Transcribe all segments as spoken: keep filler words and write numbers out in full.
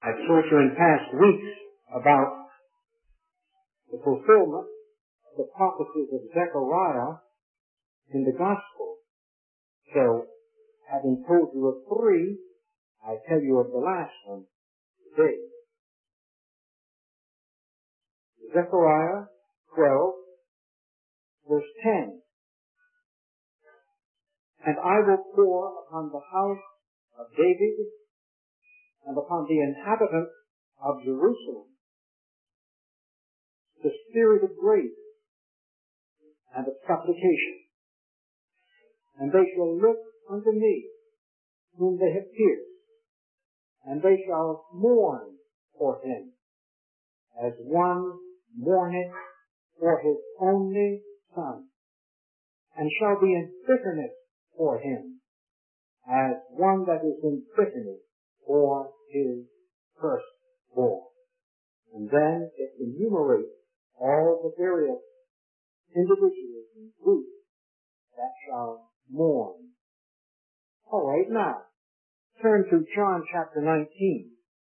I've told you in past weeks about the fulfillment of the prophecies of Zechariah in the gospel. So, having told you of three, I tell you of the last one today. Zechariah twelve, verse ten. And I will pour upon the house of David and upon the inhabitants of Jerusalem the spirit of grace and of supplication. And they shall look unto me, whom they have pierced, and they shall mourn for him, as one mourneth for his only son, and shall be in bitterness for him, as one that is in bitterness for his firstborn. And then it enumerates all the various individuals and groups that shall mourn. All right, now, turn to John chapter nineteen.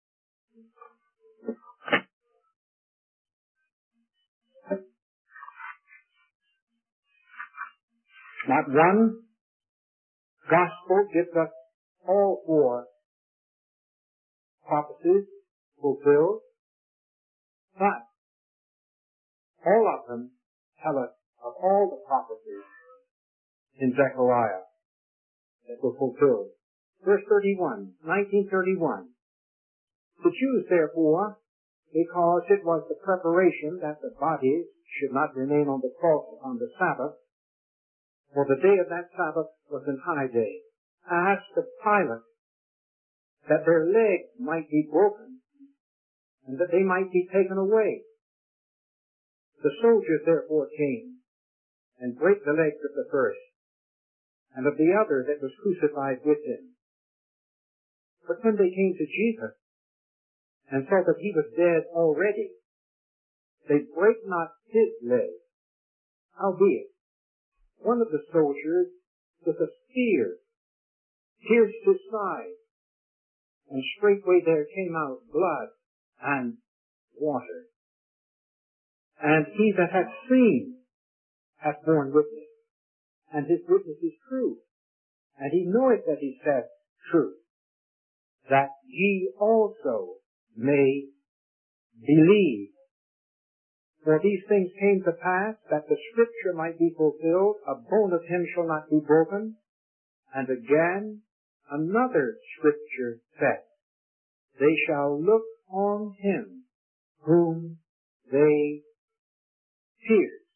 Not one gospel gives us all four prophecies fulfilled, but all of them tell us of all the prophecies in Zechariah that were fulfilled. Verse thirty-one, nineteen thirty-one. The Jews, therefore, because it was the preparation that the bodies should not remain on the cross on the Sabbath, for the day of that Sabbath was an high day, asked of Pilate that their legs might be broken and that they might be taken away. The soldiers therefore came and brake the legs of the first and of the other that was crucified with him. But when they came to Jesus and saw that he was dead already, they brake not his legs. Howbeit, one of the soldiers with a spear pierced his side, and straightway there came out blood and water. And he that hath seen hath borne witness, and his witness is true, and he knoweth that he saith truth, that ye also may believe. For these things came to pass, that the scripture might be fulfilled, a bone of him shall not be broken. And again, another scripture saith, they shall look on him whom they pierced.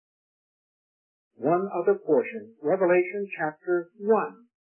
One other portion, Revelation chapter one.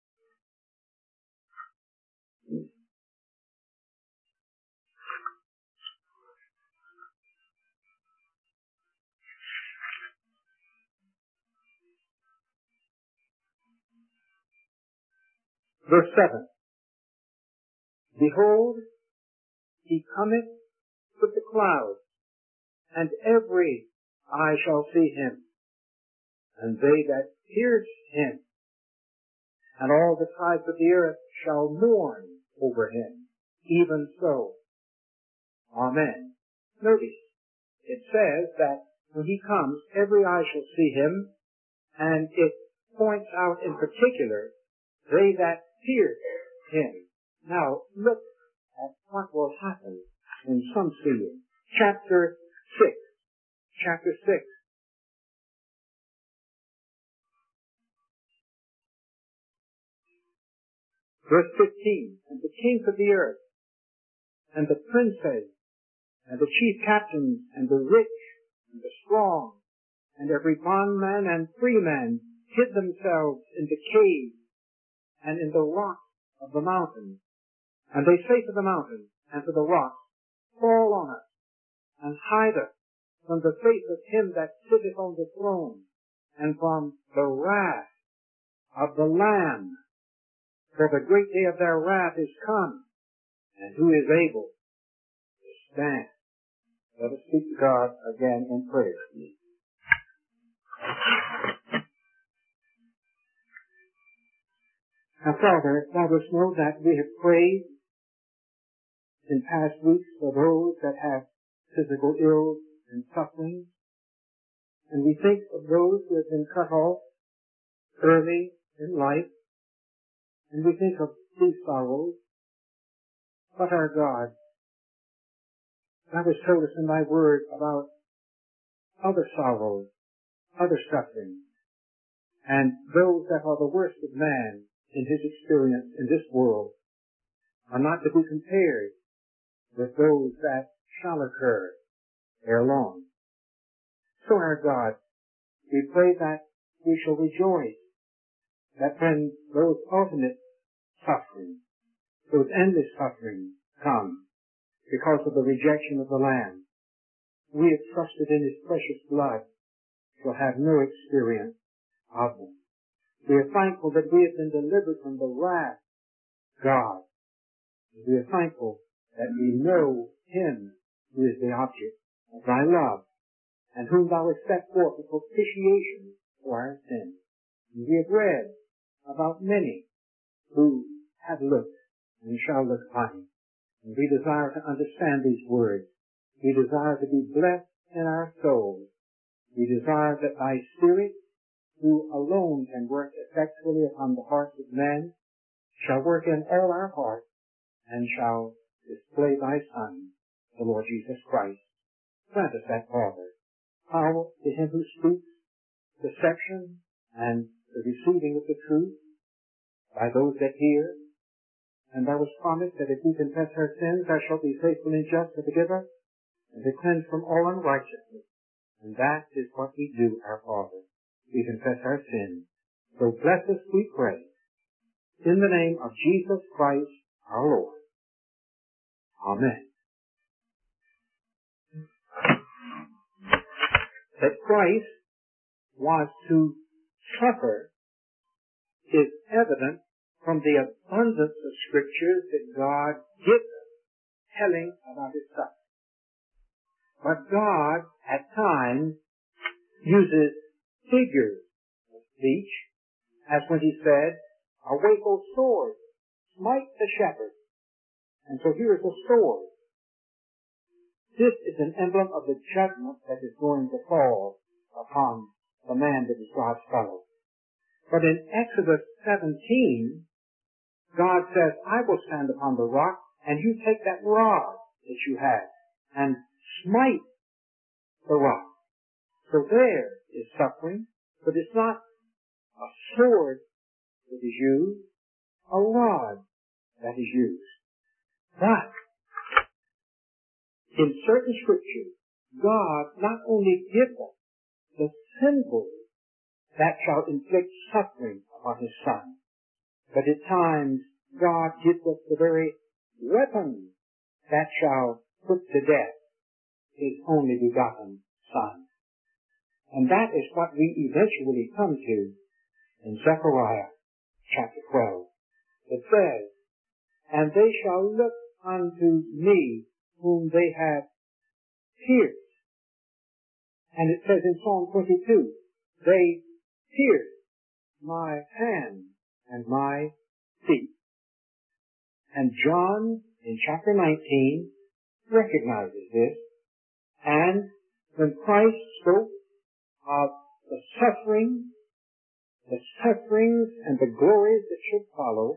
Verse seven. Behold, he cometh with the clouds, and every eye shall see him, and they that pierced him, and all the tribes of the earth shall mourn over him. Even so. Amen. Notice, it says that when he comes, every eye shall see him, and it points out in particular, they that pierced him. Now, look at what will happen in some seeing. Chapter six. Chapter six. Verse fifteen. And the kings of the earth, and the princes, and the chief captains, and the rich, and the strong, and every bondman and freeman hid themselves in the caves and in the rocks of the mountains. And they say to the mountains and to the rocks, fall on us, and hide us from the face of him that sitteth on the throne, and from the wrath of the Lamb. For the great day of their wrath is come, and who is able to stand? Let us speak to God again in prayer. Now, Father, thou dost know that we have prayed in past weeks for those that have physical ills and suffering. And we think of those who have been cut off early in life, and we think of these sorrows. But our God, thou hast told us in thy word about other sorrows, other sufferings, and those that are the worst of man in his experience in this world are not to be compared with those that shall occur ere long. So our God, we pray that we shall rejoice that when those ultimate sufferings, those endless sufferings come because of the rejection of the Lamb, we have trusted in his precious blood, shall have no experience of them. We are thankful that we have been delivered from the wrath of God. We are thankful that we know him who is the object of thy love, and whom thou hast set forth a propitiation for our sins. And we have read about many who have looked and shall look upon him. And we desire to understand these words. We desire to be blessed in our souls. We desire that thy Spirit, who alone can work effectually upon the hearts of men, shall work in all our hearts and shall display thy Son, the Lord Jesus Christ. Grant us that, Father. Power to him who speaks, perception, and the receiving of the truth by those that hear. And thou hast promised that if we confess our sins, thou shalt be faithful and just to forgive us and to cleanse from all unrighteousness. And that is what we do, our Father. We confess our sins. So bless us, we pray, in the name of Jesus Christ, our Lord. Amen. That Christ was to suffer is evident from the abundance of scriptures that God gives us telling about his suffering. But God, at times, uses figures of speech, as when he said, awake, O sword, smite the shepherd. And so here is a sword. This is an emblem of the judgment that is going to fall upon the man that is God's fellow. But in Exodus seventeen, God says, I will stand upon the rock, and you take that rod that you have and smite the rock. So there is suffering, but it's not a sword that is used, a rod that is used. But in certain scriptures, God not only gives us the symbols that shall inflict suffering upon his Son, but at times God gives us the very weapons that shall put to death his only begotten Son. And that is what we eventually come to in Zechariah chapter twelve. It says, and they shall look unto me whom they have pierced. And it says in Psalm twenty-two, they pierced my hands and my feet. And John, in chapter nineteen, recognizes this. And when Christ spoke of the suffering, the sufferings and the glories that should follow,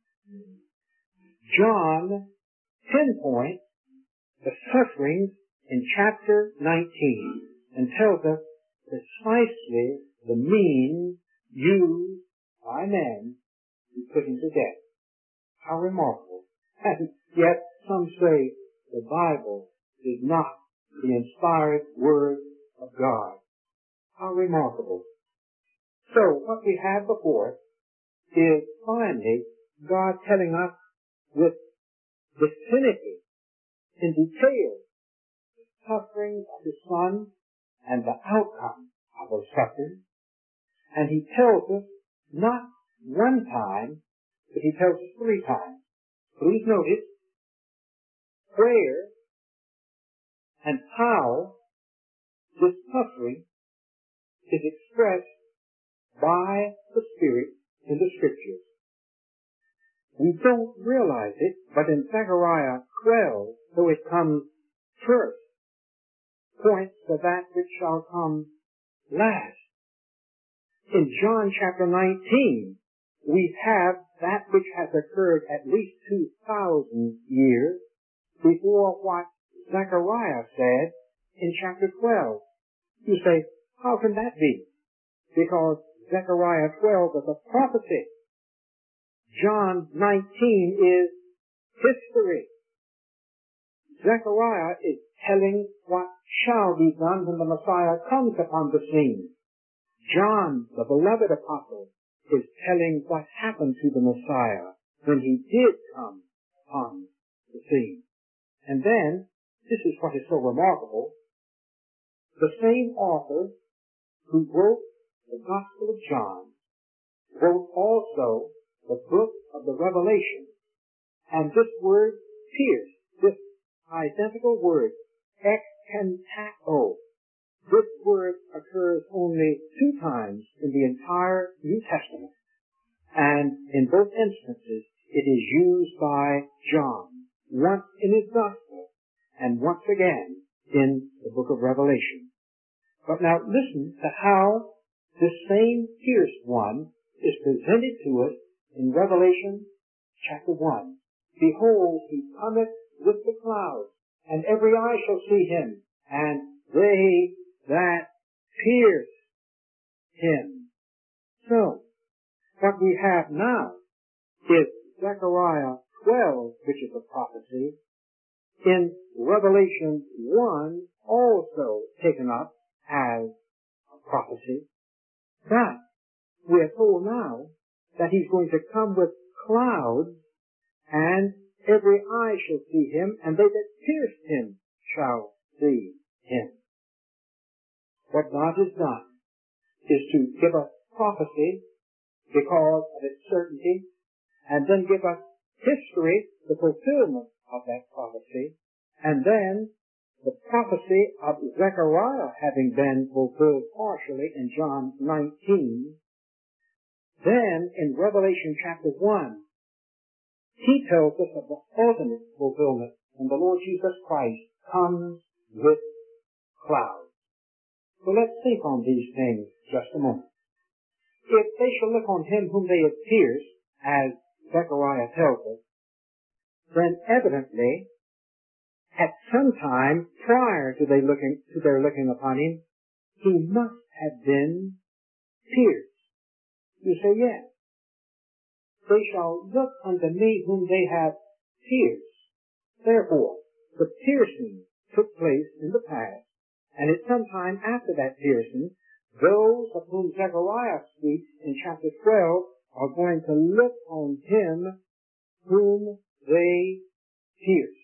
John pinpoints the sufferings in chapter nineteen and tells us precisely the means used by men to put him to death. How remarkable. And yet some say the Bible is not the inspired word of God. How remarkable. So what we have before us is finally God telling us with definitive, in detail, the suffering of his Son and the outcome of those sufferings. And he tells us not one time, but he tells us three times. Please notice where and how this suffering is expressed by the Spirit in the Scriptures. We don't realize it, but in Zechariah twelve, though it comes first, points to that which shall come last. In John chapter nineteen, we have that which has occurred at least two thousand years before what Zechariah said in chapter twelve. You say, how can that be? Because Zechariah twelve is a prophecy. John nineteen is history. Zechariah is telling what shall be done when the Messiah comes upon the scene. John, the beloved apostle, is telling what happened to the Messiah when he did come upon the scene. And then, this is what is so remarkable, the same author who wrote the Gospel of John wrote also the book of the Revelation. And this word, pierce, this identical word, ekentao, this word occurs only two times in the entire New Testament. And in both instances, it is used by John, once in his Gospel, and once again in the book of Revelation. But now listen to how this same pierced one is presented to us in Revelation chapter one. Behold, he cometh with the clouds, and every eye shall see him, and they that pierce him. So, what we have now is Zechariah twelve, which is a prophecy, in Revelation one also taken up as a prophecy. But we are told now that he's going to come with clouds, and every eye shall see him, and they that pierced him shall see him. What God has done is to give us prophecy because of its certainty, and then give us history, the fulfillment of that prophecy, and then the prophecy of Zechariah having been fulfilled partially in John nineteen. Then in Revelation chapter one, he tells us of the ultimate fulfillment when the Lord Jesus Christ comes with clouds. So let's think on these things just a moment. If they shall look on him whom they have pierced, as Zechariah tells us, then evidently, at some time prior to, they looking, to their looking upon him, he must have been pierced. You say, yes. They shall look unto me whom they have pierced. Therefore, the piercing took place in the past, and at some time after that piercing, those of whom Zechariah speaks in chapter twelve are going to look on him whom they pierced.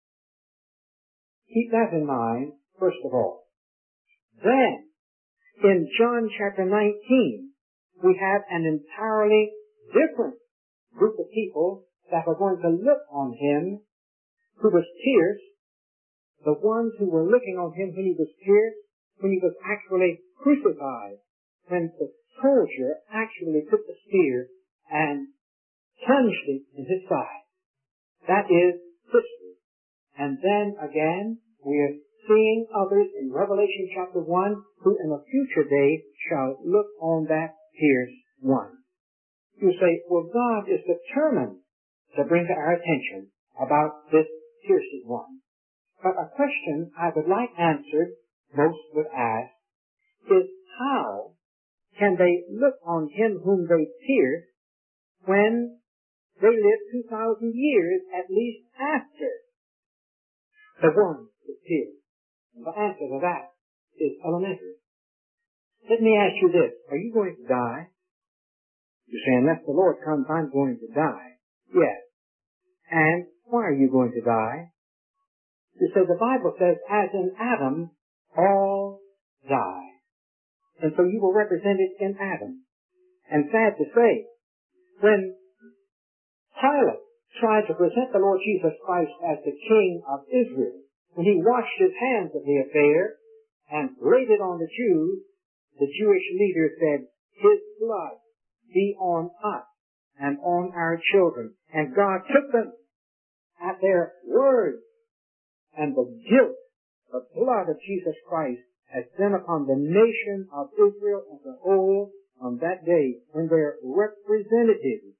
Keep that in mind, first of all. Then, in John chapter nineteen, we have an entirely different group of people that are going to look on him who was pierced, the ones who were looking on him when he was pierced, when he was actually crucified, when the soldier actually took the spear and plunged it in his side. That is history. And then again, we are seeing others in Revelation chapter one who in a future day shall look on that pierced one. You say, well, God is determined to bring to our attention about this pierced one. But a question I would like answered, most would ask, is how can they look on him whom they pierced when they lived two thousand years at least after the one was pierced? And the answer to that is elementary. Let me ask you this. Are you going to die? You say, unless the Lord comes, I'm going to die. Yes. And why are you going to die? You say, the Bible says, as in Adam, all die. And so you were represented in Adam. And sad to say, when Pilate tried to present the Lord Jesus Christ as the King of Israel, when he washed his hands of the affair and laid it on the Jews, the Jewish leader said, his blood be on us and on our children. And God took them at their words. And the guilt, the blood of Jesus Christ has been upon the nation of Israel as a whole on that day when their representatives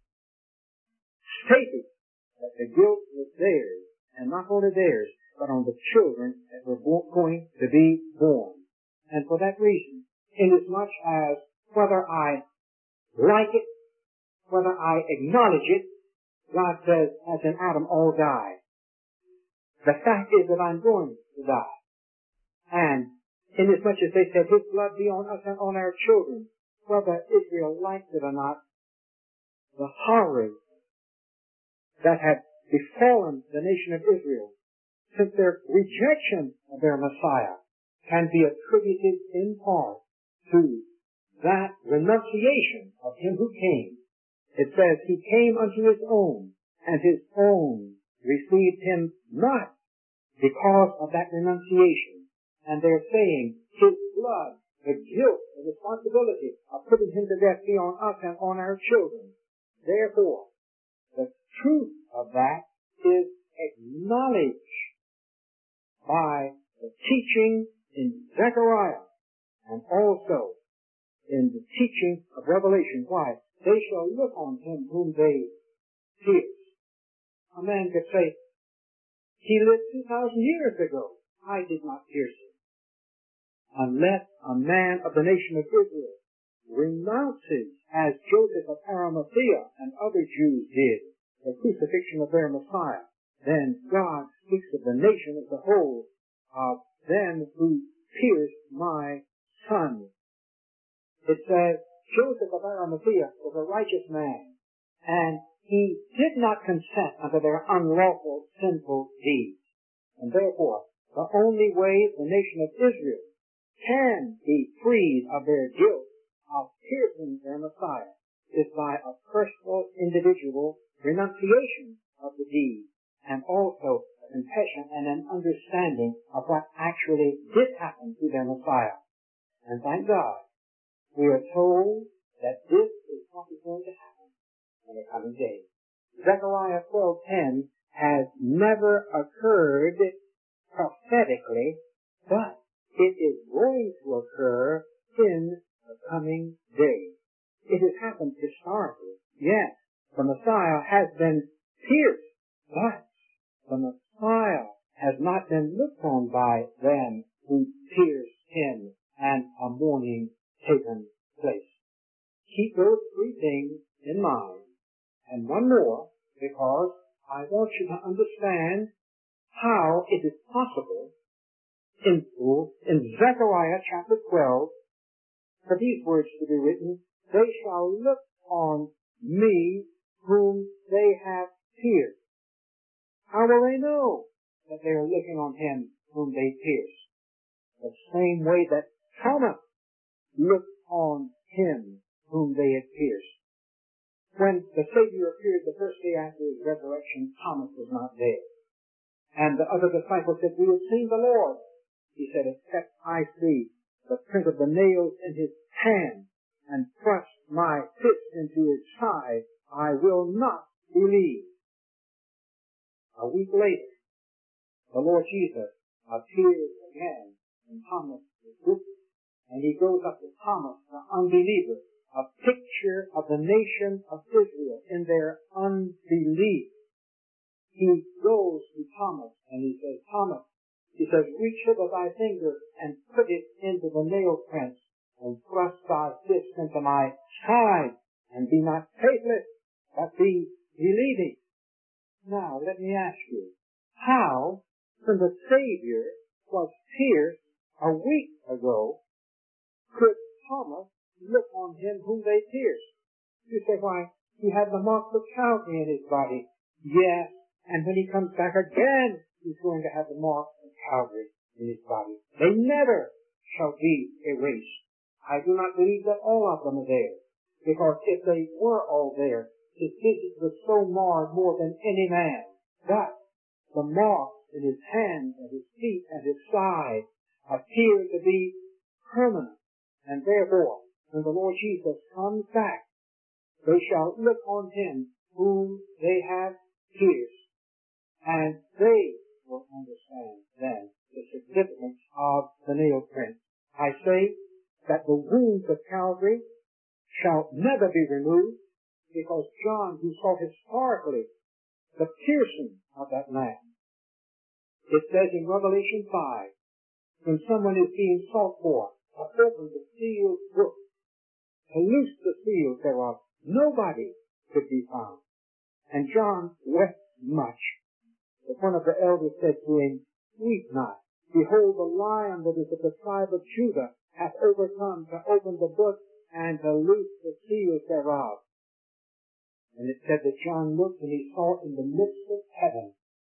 stated that the guilt was theirs, and not only theirs, but on the children that were going to be born. And for that reason, inasmuch as whether I like it, whether I acknowledge it, God says, as in Adam, all die. The fact is that I'm going to die. And inasmuch as they said, His blood be on us and on our children, whether Israel liked it or not, the horrors that had befallen the nation of Israel since their rejection of their Messiah can be attributed in part to that renunciation of Him who came. It says, He came unto His own, and His own received Him not because of that renunciation. And they're saying, His blood, the guilt, the responsibility of putting Him to death be on us and on our children. Therefore, the truth of that is acknowledged by the teaching in Zechariah and also in the teaching of Revelation. Why? They shall look on Him whom they pierced. A man could say, He lived two thousand years ago. I did not pierce Him. Unless a man of the nation of Israel renounces, as Joseph of Arimathea and other Jews did, the crucifixion of their Messiah, then God speaks of the nation as a whole, of them who pierced my Son. It says, Joseph of Arimathea was a righteous man, and he did not consent unto their unlawful, sinful deeds. And therefore, the only way the nation of Israel can be freed of their guilt of piercing their Messiah is by a personal, individual renunciation of the deed, and also a confession and an understanding of what actually did happen to their Messiah. And thank God, we are told that this is what is going to happen in the coming days. Zechariah twelve ten has never occurred prophetically, but it is going to occur in the coming days. It has happened historically. Yes, the Messiah has been pierced, but the Messiah has not been looked on by them who pierced Him and a mourning taken place. Keep those three things in mind, and one more, because I want you to understand how it is possible in, in Zechariah chapter twelve for these words to be written, they shall look on me whom they have pierced. How will they know that they are looking on Him whom they pierced? The same way that Thomas looked on Him whom they had pierced. When the Savior appeared the first day after His resurrection, Thomas was not there. And the other disciples said, we have seen the Lord. He said, except I see the print of the nails in His hand and thrust my fist into His side, I will not believe. A week later, the Lord Jesus appears again, and Thomas is with him. And He goes up to Thomas, the unbeliever, a picture of the nation of Israel in their unbelief. He goes to Thomas and he says, Thomas, he says, reach hither thy finger and put it into the nail prints and thrust thy fist into my side and be not faithless, but be believing. Now, let me ask you, how, when the Savior was pierced a week ago, could Thomas look on Him whom they pierced? You say, why, He had the marks of Calvary in His body. Yes, and when He comes back again, He's going to have the marks of Calvary in His body. They never shall be erased. I do not believe that all of them are there, because if they were all there, His visage was so marred more than any man. But the marks in His hands and His feet and His side appear to be permanent. And therefore, when the Lord Jesus comes back, they shall look on Him whom they have pierced. And they will understand then the significance of the nail prints. I say that the wounds of Calvary shall never be removed, because John, who saw historically the piercing of that lamb, it says in Revelation five, when someone is being sought for, to open the sealed book, to loose the seals thereof, nobody could be found. And John wept much. But one of the elders said to him, weep not. Behold, the Lion that is of the tribe of Judah hath overcome to open the book and to loose the seals thereof. And it said that John looked, and he saw in the midst of heaven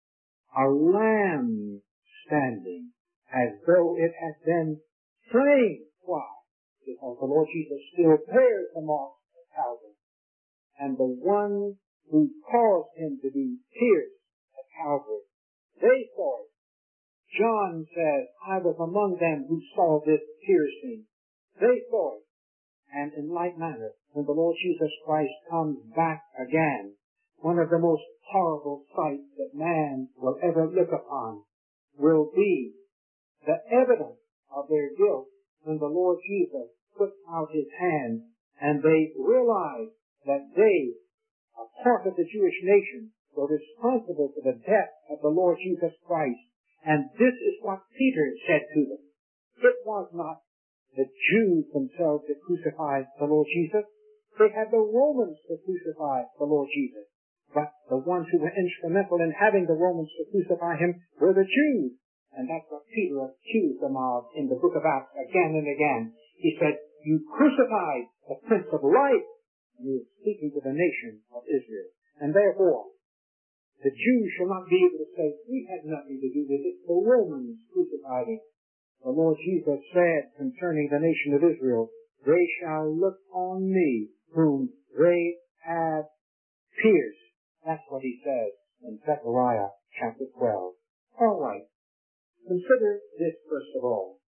a lamb standing, as though it had been slain. Why? Because the Lord Jesus still bears the marks of Calvary. And the one who caused him to be pierced at Calvary, they saw it. John says, I was among them who saw this piercing. They saw it. And in like manner, when the Lord Jesus Christ comes back again, one of the most horrible sights that man will ever look upon will be the evidence of their guilt when the Lord Jesus puts out his hand and they realize that they, a part of the Jewish nation, were responsible for the death of the Lord Jesus Christ. And this is what Peter said to them. It was not the Jews themselves that crucified the Lord Jesus. They had the Romans to crucify the Lord Jesus. But the ones who were instrumental in having the Romans to crucify him were the Jews. And that's what Peter accused them of in the book of Acts again and again. He said, you crucified the Prince of Life. And he was speaking to the nation of Israel. And therefore, the Jews shall not be able to say, we had nothing to do with it. The Romans crucified him. The Lord Jesus said concerning the nation of Israel, they shall look on me whom they have pierced. That's what he says in Zechariah chapter twelve. All right. Consider this first of all.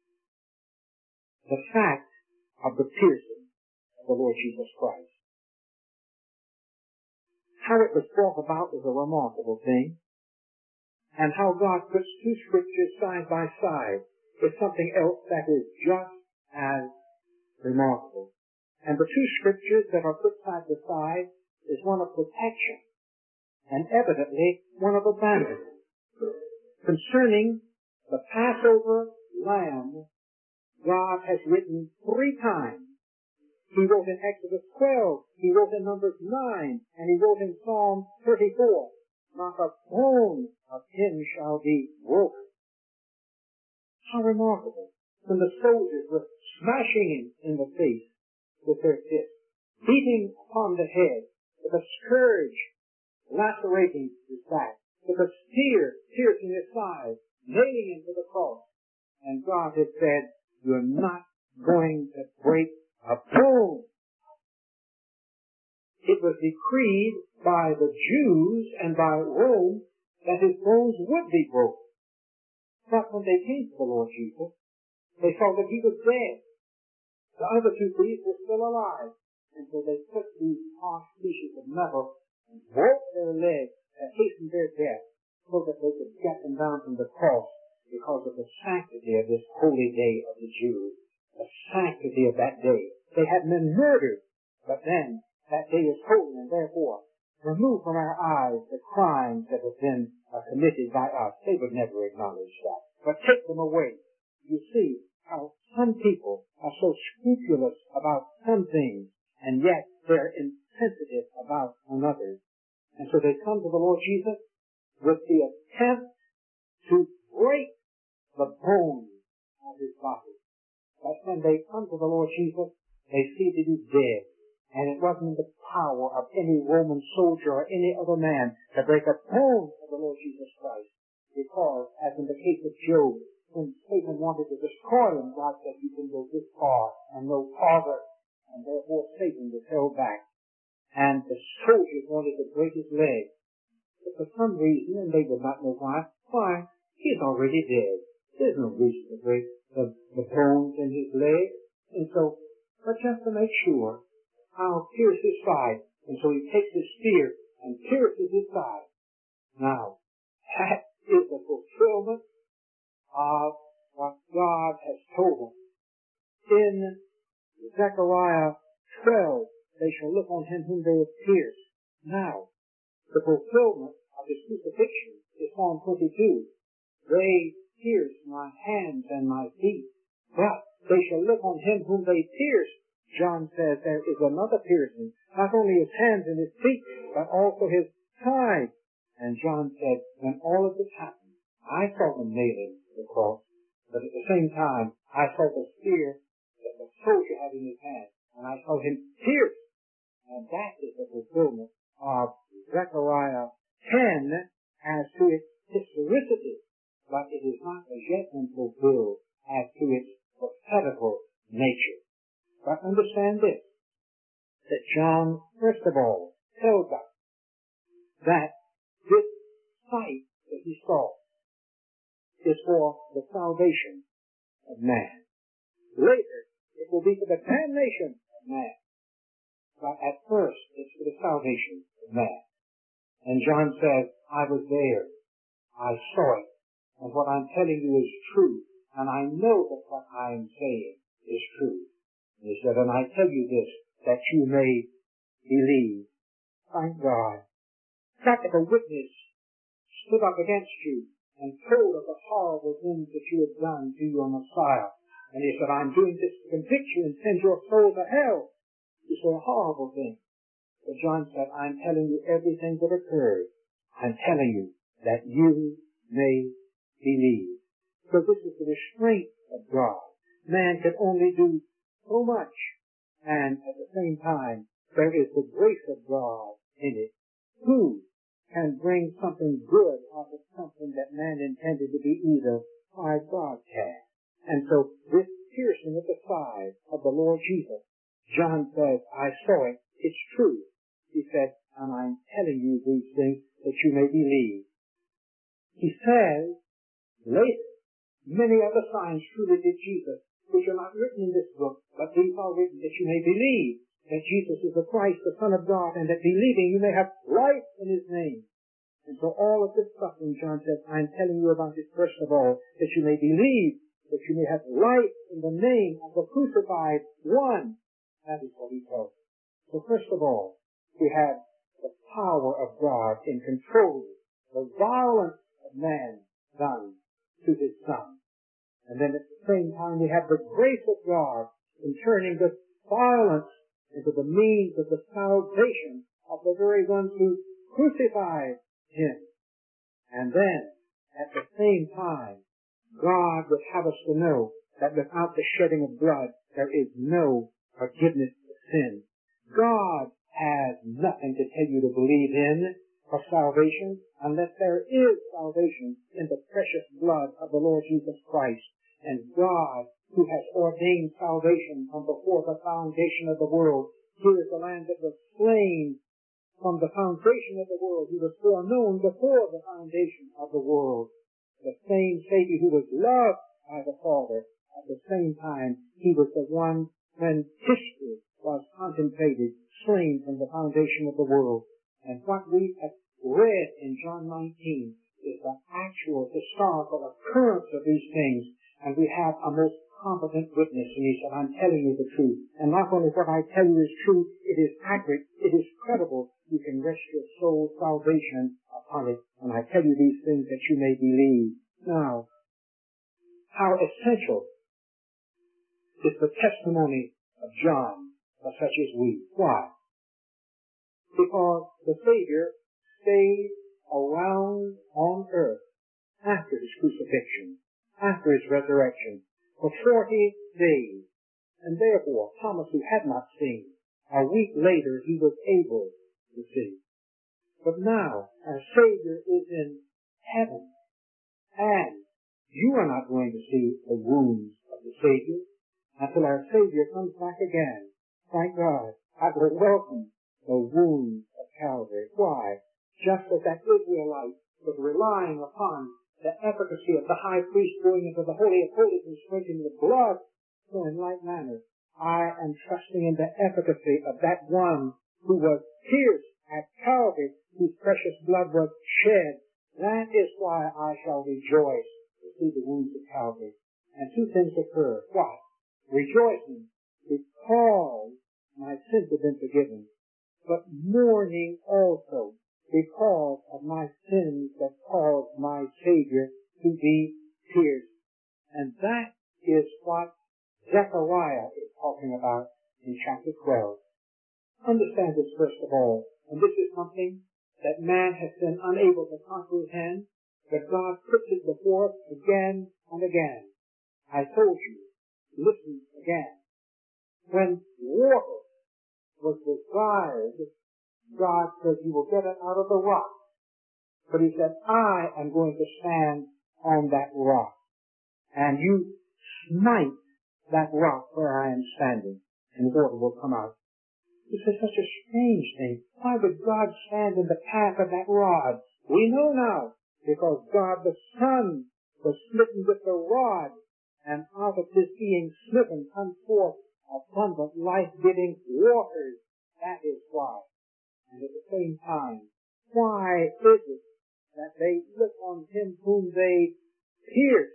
The fact of the piercing of the Lord Jesus Christ. How it was brought about is a remarkable thing. And how God puts two scriptures side by side is something else that is just as remarkable. And the two scriptures that are put side by side is one of protection and evidently one of abandonment. Concerning the Passover lamb, God has written three times. He wrote in Exodus twelve, he wrote in Numbers nine, and he wrote in Psalm thirty-four, not a bone of him shall be broken. How remarkable. When the soldiers were smashing him in the face with their fists, beating upon the head, with a scourge lacerating his back, with a spear piercing his side, nailing him to the cross. And God had said, you're not going to break a bone. It was decreed by the Jews and by Rome that his bones would be broken. But when they came to the Lord Jesus, they saw that he was dead. The other two priests were still alive. And so they took these harsh pieces of metal and broke their legs and hastened their death so that they could get them down from the cross because of the sanctity of this holy day of the Jews. The sanctity of that day. They had been murdered, but then that day is holy, and therefore remove from our eyes the crimes that have been uh, committed by us. They would never acknowledge that. But take them away. You see how some people are so scrupulous about some things, and yet they're insensitive about another. And so they come to the Lord Jesus with the attempt to break the bones of his body. But when they come to the Lord Jesus, they see that he's dead. And it wasn't the power of any Roman soldier or any other man to break a bone of the Lord Jesus Christ. Because, as in the case of Job, when Satan wanted to destroy him, God said, you can go this far and no farther. And therefore Satan was held back. And the soldiers wanted to break his leg. But for some reason, and they would not know why, why, he's already dead. There's no reason to break the, the bones in his leg. And so, but just to make sure, I'll pierce his side. And so he takes his spear and pierces his side. Now, That is the fulfillment of what God has told us. In Zechariah twelve, they shall look on him whom they have pierced. Now, the fulfillment of his crucifixion is Psalm twenty-two. They pierced my hands and my feet, but they shall look on him whom they pierced. John says there is another piercing, not only his hands and his feet, but also his side. And John said, when all of this happened, I saw them nailing the cross, but at the same time, I saw the spear that the soldier had in his hand, and I saw him pierced. And that is the fulfillment of Zechariah ten as to its historicity, but it is not as yet been fulfilled as to its prophetical nature. But understand this, that John, first of all, tells us that this sight that he saw is for the salvation of man. Later, it will be for the damnation of man. But at first, it's for the salvation of man. And John says, I was there. I saw it. And what I'm telling you is true. And I know that what I'm saying is true. And he said, and I tell you this, that you may believe. Thank God. Not that a witness stood up against you and told of the horrible things that you had done to your Messiah. And he said, I'm doing this to convict you and send your soul to hell. It's a horrible thing. But John said, I'm telling you everything that occurred. I'm telling you that you may believe. So this is the restraint of God. Man can only do so much. And at the same time, there is the grace of God in it. Who can bring something good out of something that man intended to be evil? Why, God can. And so this piercing of the side of the Lord Jesus, John says, I saw it. It's true. He said, and I'm telling you these things that you may believe. He says, later, many other signs truly did Jesus, which are not written in this book, but these are written that you may believe that Jesus is the Christ, the Son of God, and that believing you may have life in his name. And so all of this suffering, John says, I'm telling you about it first of all, that you may believe, that you may have life in the name of the crucified one. That is what he tells us. So first of all, we have the power of God in controlling the violence of man done to his Son. And then at the same time, we have the grace of God in turning this violence into the means of the salvation of the very ones who crucified him. And then, at the same time, God would have us to know that without the shedding of blood, there is no forgiveness of sin. God has nothing to tell you to believe in for salvation unless there is salvation in the precious blood of the Lord Jesus Christ. And God, who has ordained salvation from before the foundation of the world, here is the Lamb that was slain from the foundation of the world. He was foreknown before the foundation of the world. The same Savior who was loved by the Father. At the same time, he was the one when history was contemplated, slain from the foundation of the world. And what we have read in John nineteen is the actual historical occurrence of these things. And we have a most competent witness. And he said, I'm telling you the truth. And not only what I tell you is true, it is accurate, it is credible. You can rest your soul's salvation upon it. And I tell you these things that you may believe. Now, how essential is the testimony of John for such as we. Why? Because the Savior stayed around on earth after his crucifixion, after his resurrection, for forty days. And therefore, Thomas, who had not seen, a week later he was able to see. But now, our Savior is in heaven, and you are not going to see the wounds of the Savior until our Savior comes back again. Thank God, I will welcome the wounds of Calvary. Why? Just as that Israelite was relying upon the efficacy of the high priest going into the Holy of Holies and sprinkling the blood, so in like manner, I am trusting in the efficacy of that one who was pierced at Calvary, whose precious blood was shed, That is why I shall rejoice to see the wounds of Calvary. And two things occur. What? Rejoicing because my sins have been forgiven, but mourning also because of my sins that caused my Savior to be pierced. And that is what Zechariah is talking about in chapter twelve. Understand this first of all, and this is something that man has been unable to comprehend, but God puts it before us again and again. I told you, listen again. When water was desired, God said, you will get it out of the rock. But he said, I am going to stand on that rock. And you smite that rock where I am standing, and water will come out. This is such a strange thing. Why would God stand in the path of that rod? We know now, because God the Son was smitten with the rod, and out of this being smitten comes forth abundant, life-giving waters. That is why. And at the same time, why is it that they look on him whom they pierce?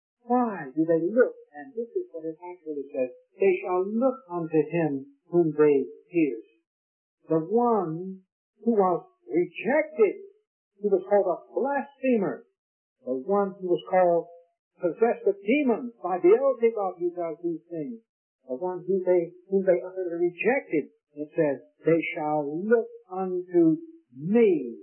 Why do they look? And this is what it actually says. They shall look unto him whom they pierce. The one who was rejected, who was called a blasphemer. The one who was called possessed of demons by Beelzebub who does these things. The one who they, whom they utterly rejected. It says, they shall look unto me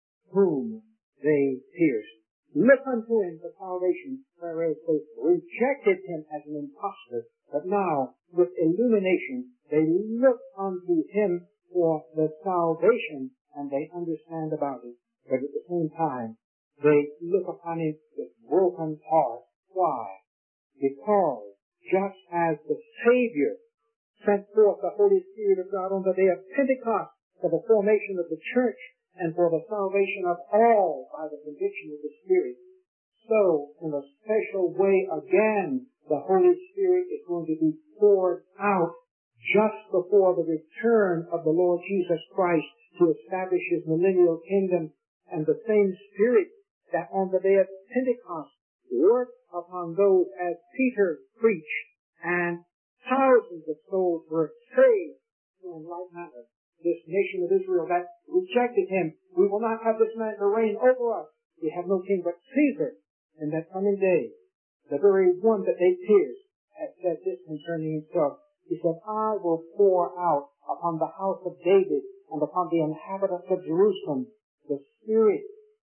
whom they pierced. Look unto him for salvation, whereas they rejected him as an impostor. But now, with illumination, they look unto him for the salvation, and they understand about it. But at the same time, they look upon him with broken heart. Why? Because just as the Savior sent forth the Holy Spirit of God on the day of Pentecost for the formation of the church and for the salvation of all by the conviction of the Spirit, so in a special way again, the Holy Spirit is going to be poured out just before the return of the Lord Jesus Christ to establish his millennial kingdom. And the same Spirit that on the day of Pentecost worked upon those as Peter preached, and thousands of souls were saved in like manner. This nation of Israel that rejected him, we will not have this man to reign over us. We have no king but Caesar. In that coming day, the very one that they pierced had said this concerning himself. He said, I will pour out upon the house of David and upon the inhabitants of Jerusalem the spirit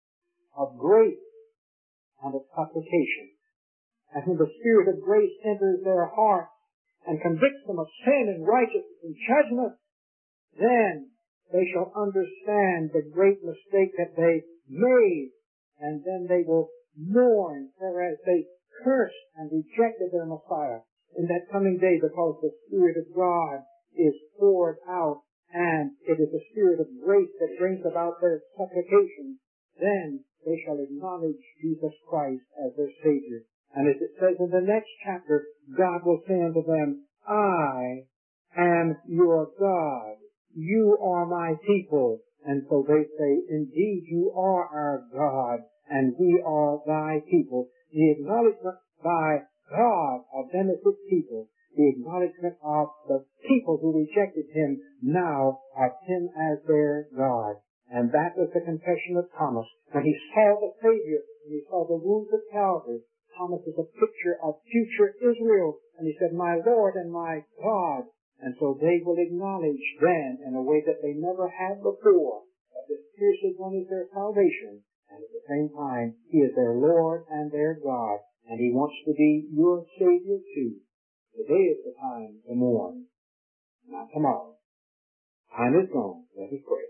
of grace and of supplication. And when the spirit of grace enters their hearts and convicts them of sin and righteousness and judgment, then they shall understand the great mistake that they made, and then they will mourn, whereas they cursed and rejected their Messiah in that coming day, because the Spirit of God is poured out, and it is the Spirit of grace that brings about their supplication. Then they shall acknowledge Jesus Christ as their Savior. And as it says in the next chapter, God will say unto them, I am your God. You are my people. And so they say, indeed you are our God, and we are thy people. The acknowledgement by God of them as his people, the acknowledgement of the people who rejected him now of him as their God. And that was the confession of Thomas. When he saw the Savior, and he saw the wounds of Calvary, Thomas is a picture of future Israel. And he said, my Lord and my God. And so they will acknowledge then, in a way that they never had before, that this pierced one is their salvation. And at the same time, he is their Lord and their God. And he wants to be your Savior too. Today is the time to mourn, not tomorrow. Time is gone. Let us pray.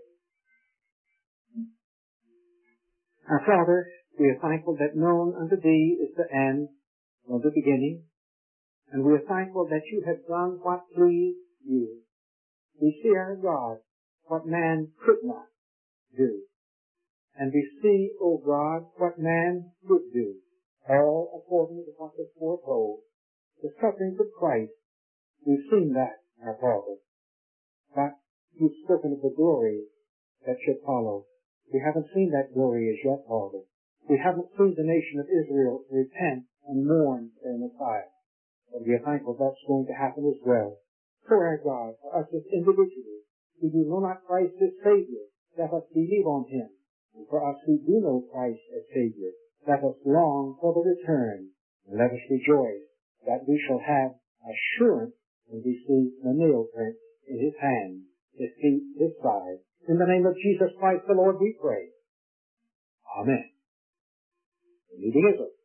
Our Father, we are thankful that known unto thee is the end, or the beginning. And we are thankful that you have done what pleased you. We see, our God, what man could not do. And we see, O God, what man would do, all according to what was foretold. The sufferings of Christ, we've seen that, our Father. But you've spoken of the glory that should follow. We haven't seen that glory as yet, Father. We haven't seen the nation of Israel repent and mourn their Messiah. But we are thankful that's going to happen as well. So our God, for us as individuals who do know not Christ as Savior, let us believe on Him. And for us who do know Christ as Savior, let us long for the return. And let us rejoice that we shall have assurance when we see the nail prints in His hands, His feet, His side. In the name of Jesus Christ the Lord we pray. Amen. The meeting is over.